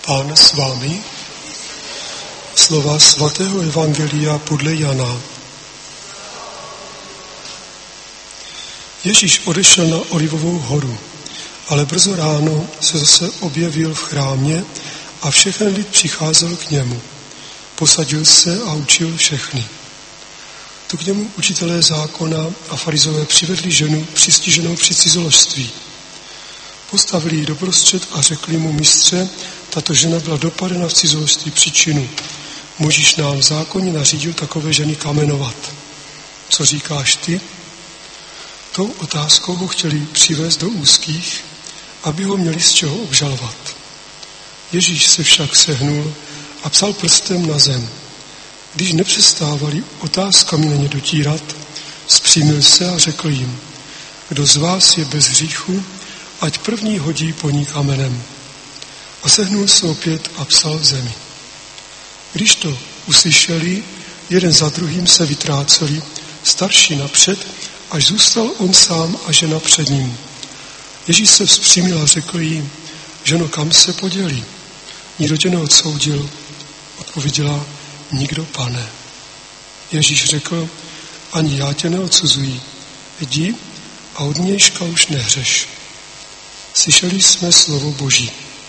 Pán s vámi. Slova svatého evangelia podle Jana. Ježíš odešel na Olivovou horu, ale brzo ráno se zase objevil v chrámě a všechen lid přicházel k němu. Posadil se a učil všechny. Tu k němu učitelé zákona a farizové přivedli ženu přistiženou při cizoložství. Postavili ji doprostřed a řekli mu: Mistře, tato žena byla dopadena v cizoložství příčinu. Můžeš nám v zákoně nařídil takové ženy kamenovat. Co říkáš ty? Tou otázkou ho chtěli přivést do úzkých, aby ho měli z čeho obžalovat. Ježíš se však sehnul a psal prstem na zem. Když nepřestávali otázkami na ně dotírat, zpřímil se a řekl jim: Kdo z vás je bez hříchu, ať první hodí po ní kamenem. A sehnul se opět a psal v zemi. Když to uslyšeli, jeden za druhým se vytráceli, starší napřed, až zůstal on sám a žena před ním. Ježíš se vzpřímil a řekl jim: Ženo, kam se podělí? Nikdo tě neodsoudil. Odpověděla: Nikdo, Pane. Ježíš řekl: Ani já tě neodsuzuji. Jdi a od dneška už nehřeš. Slyšeli jsme slovo Boží.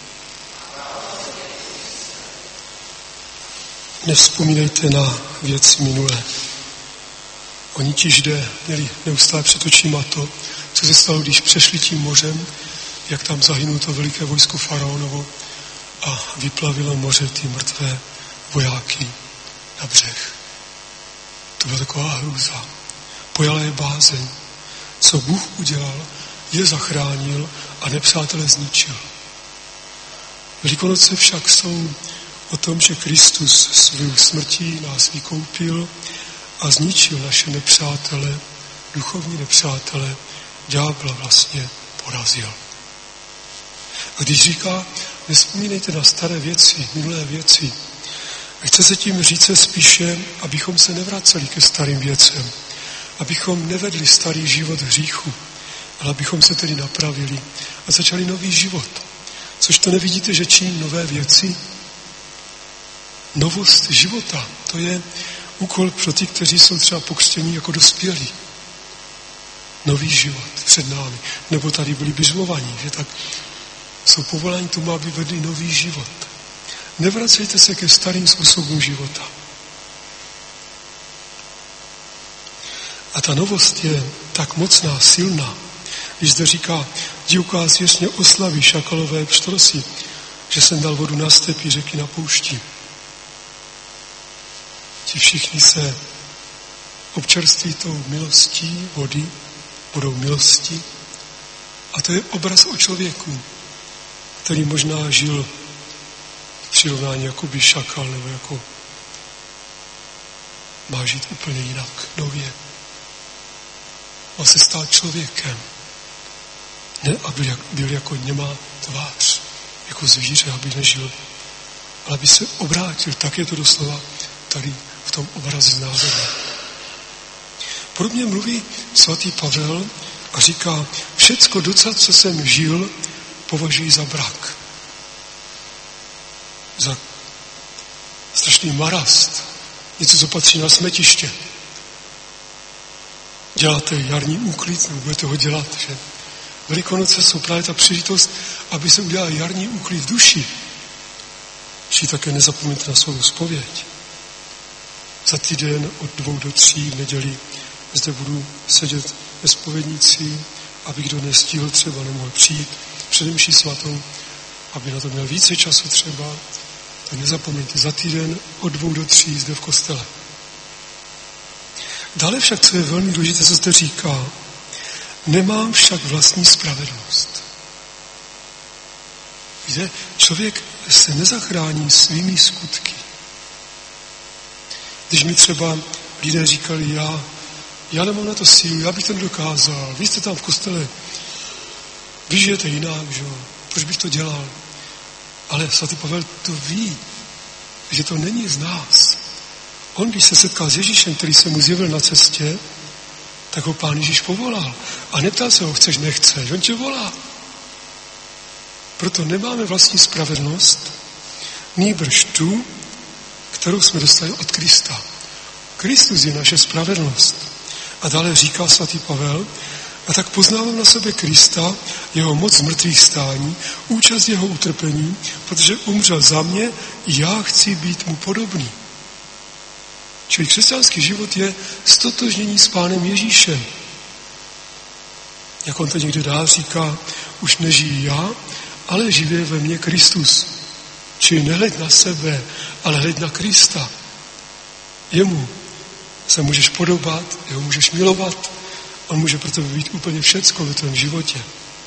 Nevzpomínejte na věci minulé. Oni ti Židé měli neustále před očima to, co se stalo, když přešli tím mořem, jak tam zahynulo to veliké vojsko faraonovo a vyplavilo moře ty mrtvé vojáky na břeh. To byla taková hrůza. Pojala je bázeň. Co Bůh udělal, je zachránil a nepřátele zničil. Velikonoce však jsou o tom, že Kristus svou smrtí nás vykoupil a zničil naše nepřátele, duchovní nepřátele, ďábla vlastně porazil. A když říká, nevzpomínejte na staré věci, minulé věci, chce se tím říct spíše, abychom se nevraceli ke starým věcem, abychom nevedli starý život hříchu, ale abychom se tedy napravili a začali nový život. Což to nevidíte, že činí nové věci? Novost života, to je úkol pro ty, kteří jsou třeba pokřtění jako dospělí. Nový život před námi. Nebo tady byli běžmovaní, že tak jsou povoláni tomu, aby vedli nový život. Nevracejte se ke starým způsobům života. A ta novost je tak mocná, silná, když zde říká: divoká zvěř mě oslaví, šakalové pštrosy, že jsem dal vodu na stepi, řeky na poušti. Ti všichni se občerství tou milostí vody, budou milosti. A to je obraz o člověku, který možná žil v přirovnání jako by šakal, nebo jako má žít úplně jinak, nově. Má se stát člověkem. Ne, aby byl jako nemá tvář, jako zvíře, aby nežil, ale aby se obrátil. Tak je to doslova tady v tom obrazi znázorně. Podobně mluví svatý Pavel a říká: všecko docela, co jsem žil, považuji za brak. Za strašný marast. Něco, co patří na smetiště. Děláte jarní úklid, nebo budete ho dělat, že? Velikonoce jsou právě ta příležitost, aby se udělal jarní úklid v duši. Či také nezapomeňte na svou zpověď. Za týden od 2 do 3 v neděli zde budu sedět ve zpovědnici, aby kdo nestihl třeba, nemohl přijít před mší svatou, aby na to měl více času třeba. Tak nezapomeňte, za týden od 2 do 3 zde v kostele. Dále však, co je velmi důležité, co zde říká: nemám však vlastní spravedlnost. Víte, člověk se nezachrání svými skutky. Když mi třeba lidé říkali: já nemám na to sílu, já bych to nedokázal, vy jste tam v kostele, vy žijete jinak, že jo? Proč bych to dělal? Ale svatý Pavel to ví, že to není z nás. On, když se setkal s Ježíšem, který se mu zjevil na cestě, tak ho Pán Ježíš povolal. A neptal se ho, chceš, nechceš, on tě volá. Proto nemáme vlastní spravedlnost, nýbrž tu, kterou jsme dostali od Krista. Kristus je naše spravedlnost. A dále říká svatý Pavel, a tak poznávám na sebe Krista, jeho moc mrtvých stání, účast jeho utrpení, protože umřel za mě, já chci být mu podobný. Čili křesťanský život je stotožnění s Pánem Ježíšem. Jak on to někde dál říká, už nežijí já, ale živě ve mně Kristus. Čili nehleď na sebe, ale hleď na Krista. Jemu se můžeš podobat, jeho můžeš milovat, on může pro tebe být úplně všecko ve tvém životě.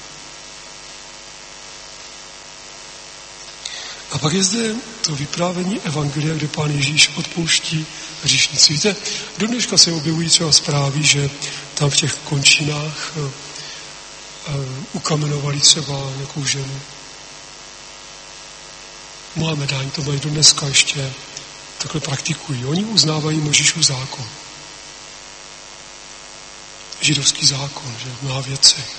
A pak je zde to vyprávění evangelia, kde Pán Ježíš odpouští hříšnici. Víte, do dneška se objevují třeba zprávy, že tam v těch končinách ukamenovali třeba nějakou ženu. Mohamedáni to mají do dneska ještě takhle praktikují. Oni uznávají Mojžíšův zákon. Židovský zákon, že v mnoha věcech.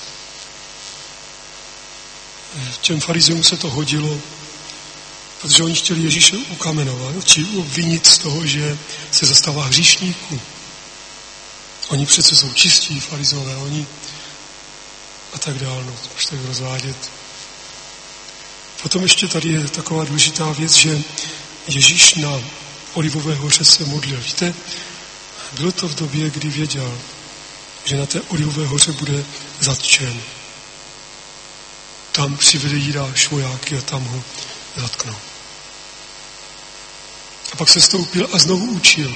Těm farizeům se to hodilo, protože oni chtěli Ježíše ukamenovat, či obvinit z toho, že se zastává hříšníků. Oni přece jsou čistí, farizové, oni a tak dále, no, můžete tak rozvádět. Potom ještě tady je taková důležitá věc, že Ježíš na Olivové hoře se modlil. Víte, bylo to v době, kdy věděl, že na té Olivové hoře bude zatčen. Tam přivede Jidáš vojáky a tam ho zatknou. A pak se stoupil a znovu učil.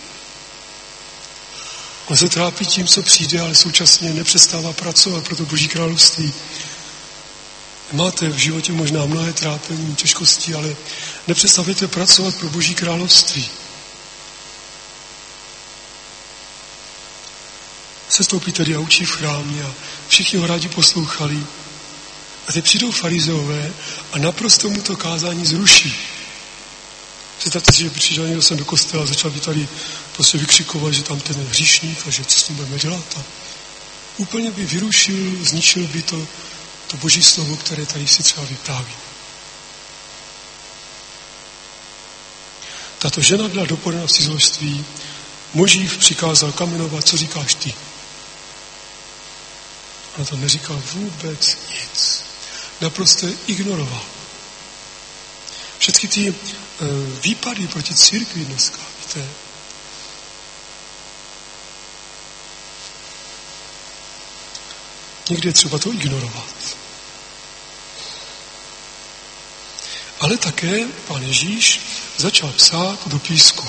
On se trápí tím, co přijde, ale současně nepřestává pracovat pro to Boží království. Máte v životě možná mnohé trápení, těžkosti, ale nepřestavujete pracovat pro Boží království. Se stoupí tedy a učí v chrámě a všichni ho rádi poslouchali. A teď přijdou farizeové a naprosto mu to kázání zruší. Představte si, že přišel někdo sem do kostela a začal by tady prostě vykřikovat, že tam ten je hříšník a že co s tím budeme dělat. A úplně by vyrušil, zničil by to Boží slovo, které tady si třeba vypráví. Tato žena byla dopadena v cizoložství, Mojžíš přikázal kamenovat, co říkáš ty? Ona to neříkal vůbec nic. Naprosto ignoroval. Všechny ty výpady proti církvi dneska, víte, někdy je třeba to ignorovat. Ale také Pán Ježíš začal psát do písku.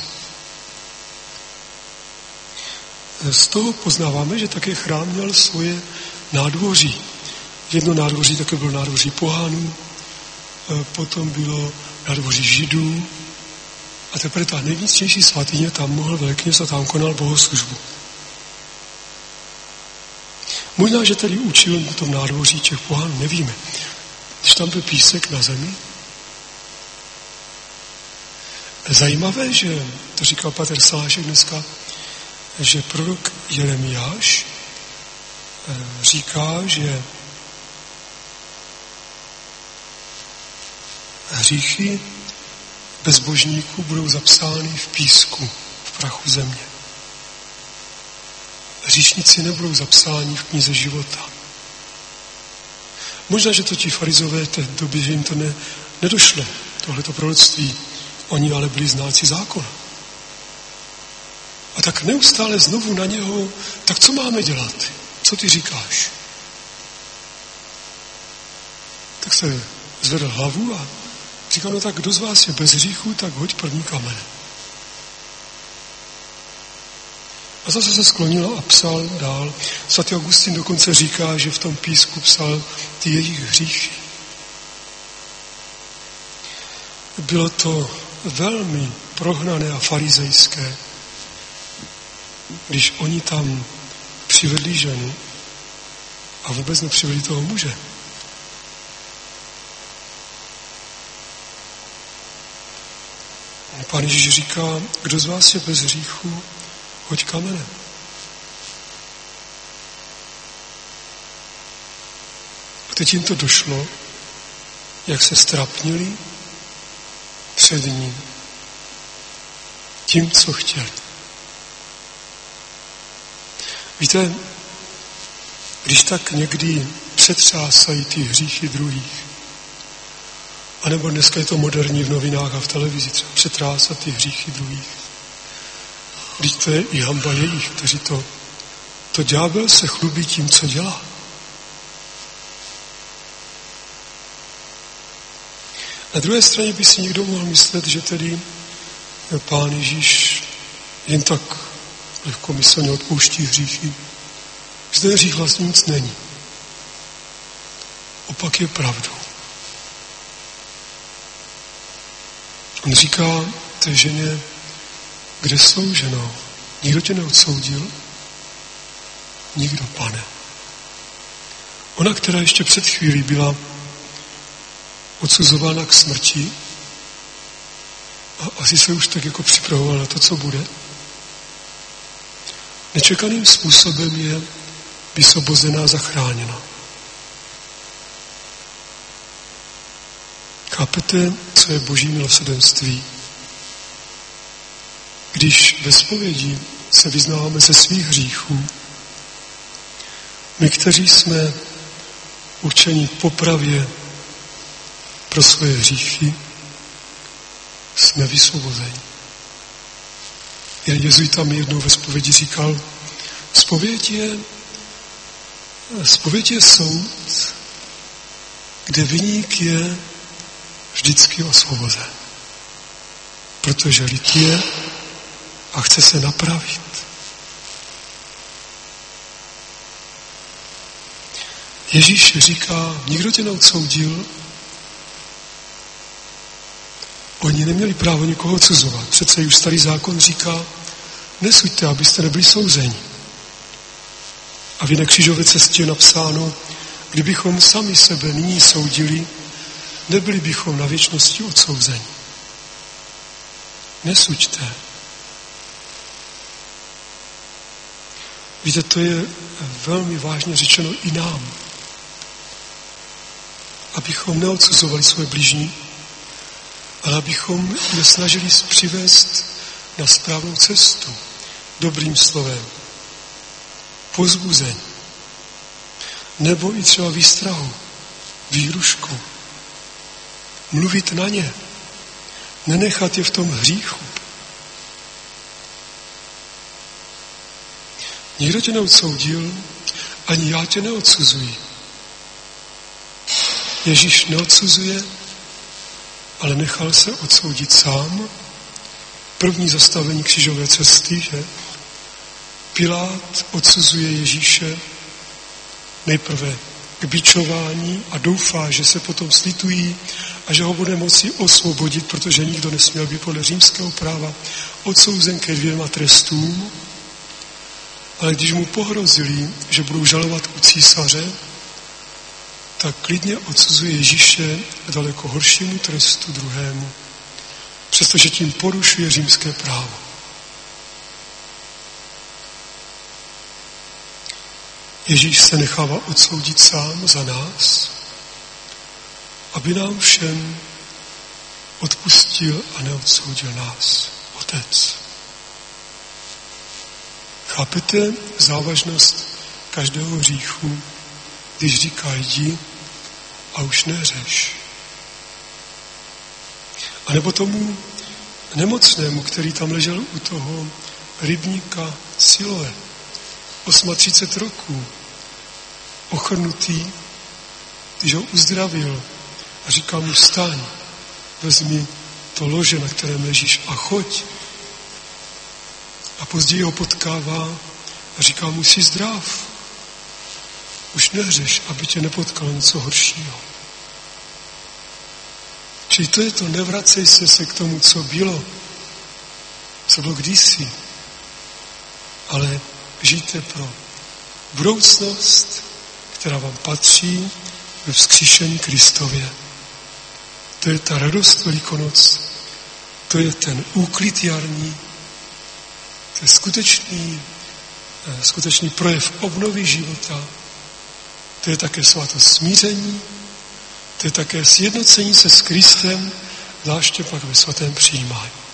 Z toho poznáváme, že také chrám měl svoje nádvoří. Jedno nádvoří také bylo nádvoří pohánů, potom bylo nádvoří židů a teprve ta nejvnitřnější svatyně tam mohl velekněz a tam konal bohoslužbu. Možná, že tady učil na tom nádvoří těch pohánů, nevíme. Když tam byl písek na zemi. Zajímavé, že, to říkal pater Salášek dneska, že prorok Jeremiáš říká, že hříchy bezbožníků budou zapsány v písku, v prachu země. Hříšníci nebudou zapsáni v knize života. Možná, že to ti farizové v té době, že jim to nedošlo, tohleto proroctví. Oni ale byli znalci zákona. A tak neustále znovu na něho, tak co máme dělat? Co ty říkáš? Tak se zvedl hlavu a říkal, no tak kdo z vás je bez hříchu, tak hoď první kamen. A zase se sklonil a psal dál. Svatý Augustín dokonce říká, že v tom písku psal ty jejich hříchy. Bylo to velmi prohnané a farizejské, když oni tam přivedli ženu a vůbec nepřivedli toho muže. Pán Ježíš říká, kdo z vás je bez hříchu, hoď kamenem. A teď jim to došlo, jak se strapnili před ním tím, co chtěli. Víte, když tak někdy přetřásají ty hříchy druhých, anebo dneska je to moderní v novinách a v televizi, třeba přetrásat ty hříchy druhých. Když to je i hanba jejich, kteří to ďábel se chlubí tím, co dělá. Na druhé straně by si někdo mohl myslet, že tedy Pán Ježíš jen tak lehkomyslně odpouští hříchy. Že ten hřích vlastně nic není. Opak je pravdou. On říká té ženě, kde jsou, ženo? Nikdo tě neodsoudil? Nikdo, Pane. Ona, která ještě před chvílí byla odsuzována k smrti a asi se už tak jako připravovala na to, co bude, nečekaným způsobem je vysvobozená, zachráněna. Chápete, co je Boží milosrdenství? Když ve zpovědi se vyznáváme ze svých hříchů, my, kteří jsme určeni k popravě pro svoje hříchy, jsme vysvobozeni. Jan jezuita mi jednou ve zpovědi říkal, zpověď je soud, kde viník je vždycky osvobozen. Protože lid je a chce se napravit. Ježíš říká, nikdo tě neodsoudil, oni neměli právo nikoho odsuzovat. Přece už starý zákon říká, nesuďte, abyste nebyli souzeni. A v jiné křížové cestě je napsáno, kdybychom sami sebe nyní soudili, nebyli bychom na věčnosti odsouzeni. Nesuďte. Víte, to je velmi vážně řečeno i nám. Abychom neodsuzovali svoje bližní, ale abychom je snažili přivést na správnou cestu, dobrým slovem, povzbuzení, nebo i třeba výstrahu, výhrušku, mluvit na ně, nenechat je v tom hříchu. Nikdo tě neodsoudil, ani já tě neodsuzuji. Ježíš neodsuzuje, ale nechal se odsoudit sám. První zastavení křížové cesty, že Pilát odsuzuje Ježíše nejprve k bičování a doufá, že se potom slitují a že ho bude moci osvobodit, protože nikdo nesměl být podle římského práva odsouzen ke 2 trestům. Ale když mu pohrozili, že budou žalovat u císaře, tak klidně odsuzuje Ježíše k daleko horšímu trestu druhému, přestože tím porušuje římské právo. Ježíš se nechává odsoudit sám za nás, aby nám všem odpustil a neodsoudil nás, Otec. Chápete závažnost každého hříchu, když říká jdi a už neřeš. A nebo tomu nemocnému, který tam ležel u toho rybníka Siloe, 38 roků, ochrnutý, když ho uzdravil a říká mu vstaň, vezmi to lože, na kterém ležíš a choď. A později ho potkává a říká mu jsi zdrav. Už nehřeš, aby tě nepotkalo něco horšího. Čili to je to, nevracej se k tomu, co bylo kdysi, ale žijte pro budoucnost, která vám patří ve vzkříšení Kristově. To je ta radost Velikonoc, to je ten úklid jarní, to je skutečný projev obnovy života, to je také svatost smíření, to je také sjednocení se s Kristem zvláště pak ve svatém přijímání.